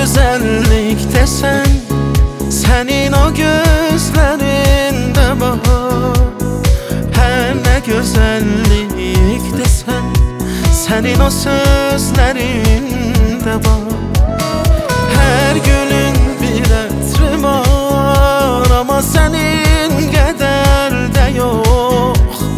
güzellik desen, senin o gözlerinde bahar. Her ne güzellik desen, senin o sözlerinde var. Her gülün bir ətri var, ama senin kadar da yok.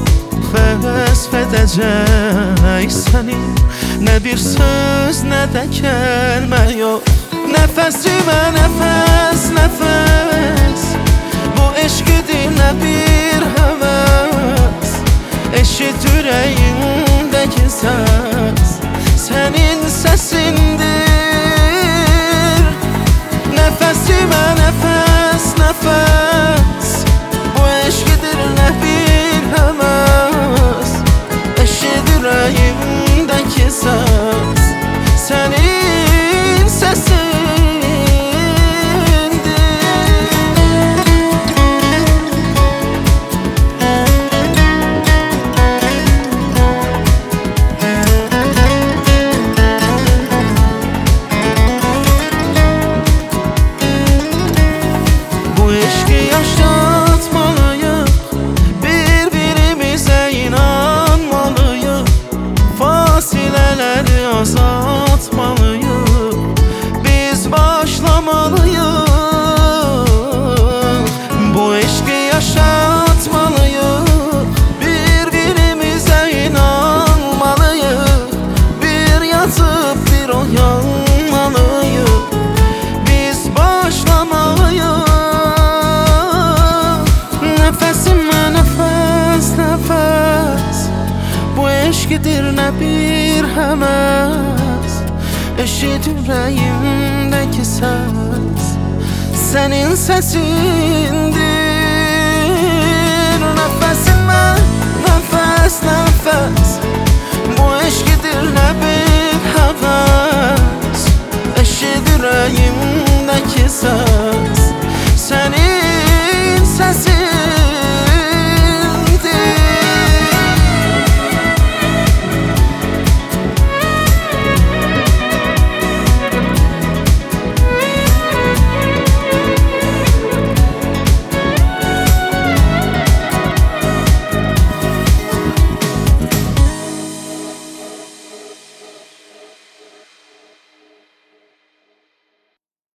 Vəsfedəcək səni, ne bir söz ne de kelime yok. Nefesime nefes nefes, bu eşkidir ne bir heves. Eşit yüreğimdeki ses, senin sesindir. Nefesime nefes nefes, bu eşkidir ne bir heves. Eşit yüreğimdeki ses, senin sesindir. Bu eşki yaşatmalıyıq, bir-birimizə inanmalıyıq. Fasilələri azaltmalıyıq, biz başlamalıyıq. Bu eşki yaşatmalıyıq, bir-birimizə inanmalıyıq. Bir yatıp bir uyanmalıyıq, biz başlamalıyıq. Nefesime nefes nefes, bu eşkidir ne bir hemes. Eşit yüreğimdeki ses, senin sesindir. Nefesime nefes nefes,